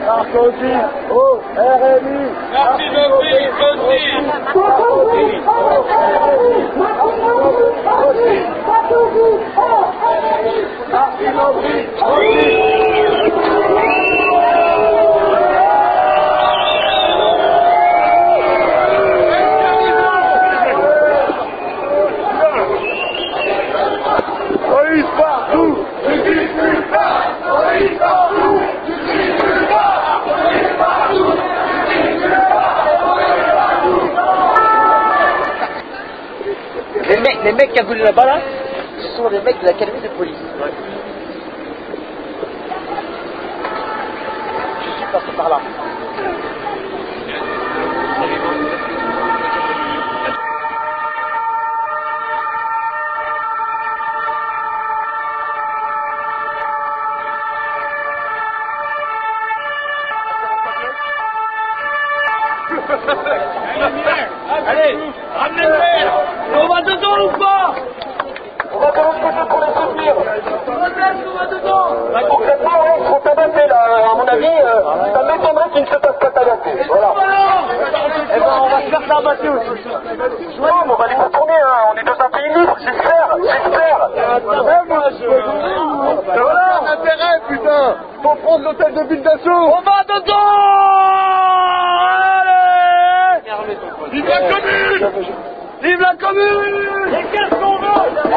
Sarkozy, au RNI. Merci Police partout, justice nulle part. Police partout, justice nulle part. Police partout, justice nulle part. Police partout. Les mecs qui cagoulés là-bas là, ce sont les mecs de l'académie de police. Ouais. Je suis passé par là. Allez, ramenez le verre. On va dedans ou pas? On va de l'autre côté pour les soutenir. On va dedans. Concrètement, ils seront tabassés là. À mon avis, ça m'étonnerait qu'ils ne se fassent pas tabasser. Voilà. Eh ben on va se faire tabasser aussi. Non, mais on va les contourner, hein. On est dans un pays libre, j'espère. Voilà un intérêt, putain. Faut prendre l'hôtel de ville d'assaut. On va dedans. Allez. Vive la commune. Vive la commune. Et qu'est-ce qu'on veut?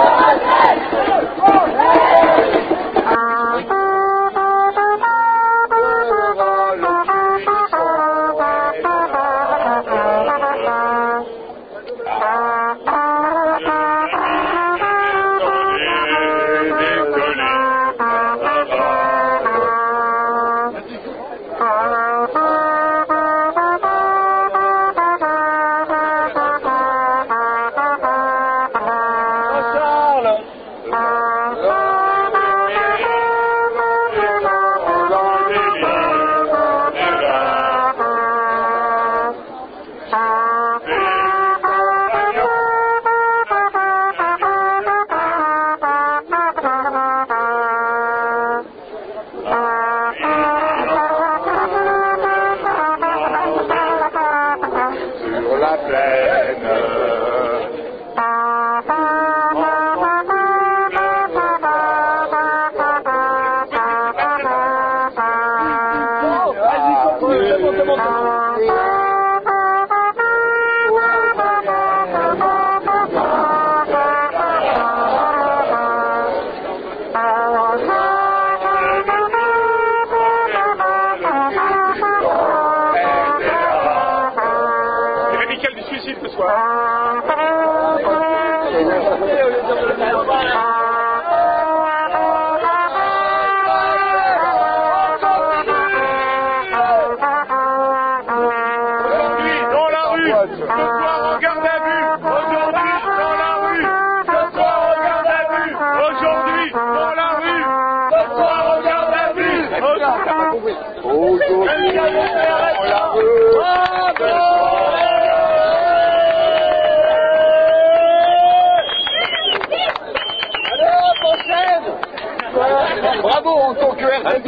Bravo en tant que RTD,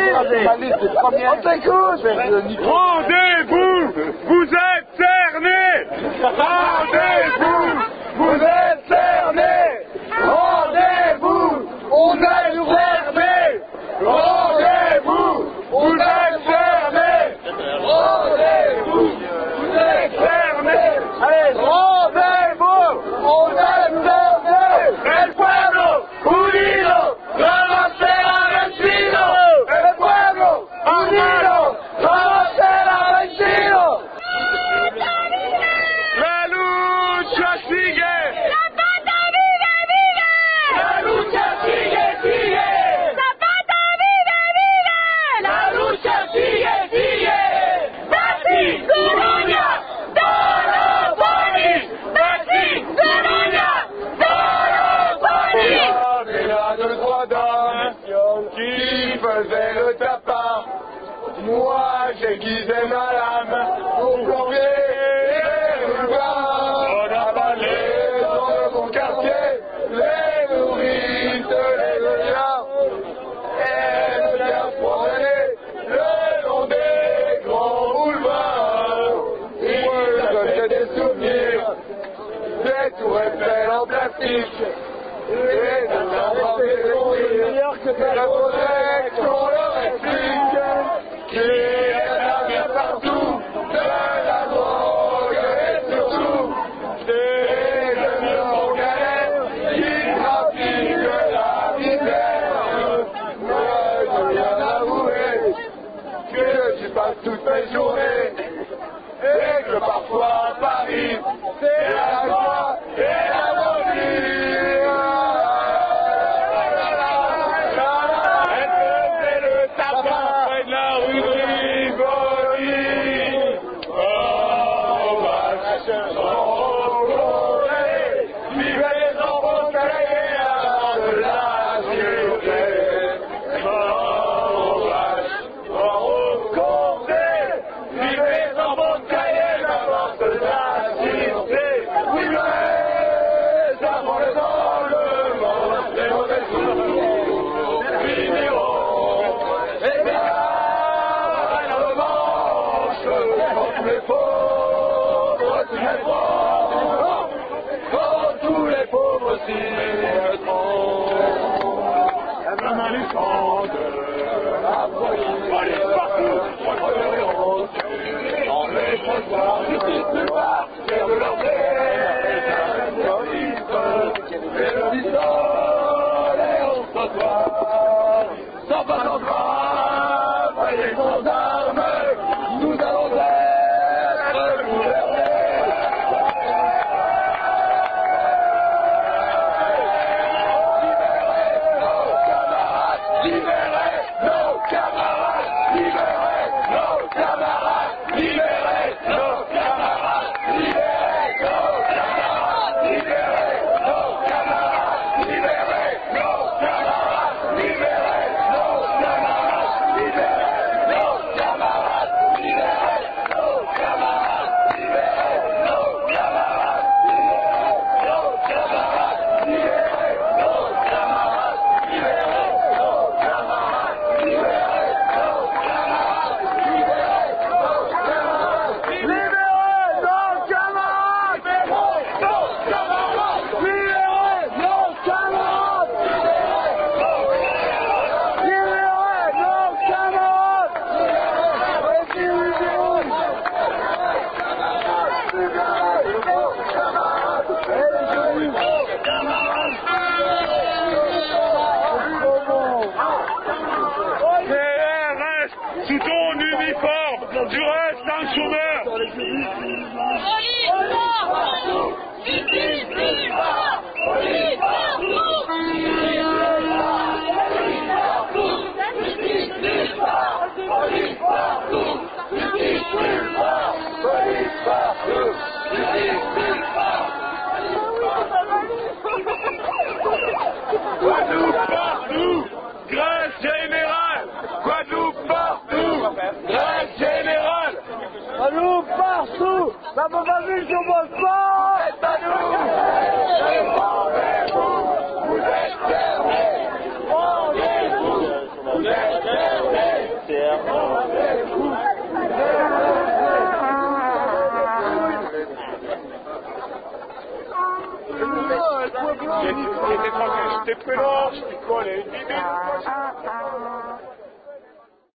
on t'écoute. Rendez-vous, vous êtes cernés. Rendez-vous, vous êtes cernés. Rendez-vous, on est cernés. Rendez-vous, vous êtes cernés. Rendez-vous, vous êtes cernés. Allez, rendez-vous, on est cernés. El pueblo unido, no será vencido. El pueblo unido, no será vencido. La lucha sigue. Zapata vive, vive. La lucha sigue, sigue. Zapata vive, vive. La lucha sigue, sigue. Brasil, Coruña, Toro Boni. Brasil, Coruña, Toro Boni. Là de droit d'homme qui faisait le tapin. Moi j'aiguisais ma lame pour plomber les ruins. On a balé dans mon quartier les nourrices, les liens. Et le bien promener le long et de meilleur que la protection, le réplique, qui intervient partout, de la drogue et surtout des jeunes congolais qui trafiquent la misère. Mais je viens d'avouer que j'y passe toutes mes journées et que parfois Paris, c'est la joie et la folie. Tous les pauvres s'y mettront. La main dans les champs de la police partout, contre les héros, dans les trottoirs, justice de voir, faire de leur et le pistolet au trottoir, sans pas en grave, et sans armes, nous allons être gouvernés. Sous ton uniforme, tu restes un chômeur. Guadeloupe partout, grève générale. Guadeloupe partout, grève générale. Guadeloupe partout, la bombardier sur votre sport. C'est à nous. Rendez-vous, vous êtes fermés. Rendez-vous, vous êtes fermés. Rendez-vous. J'étais tranquille, j'étais prudent, je t'y connais une minute.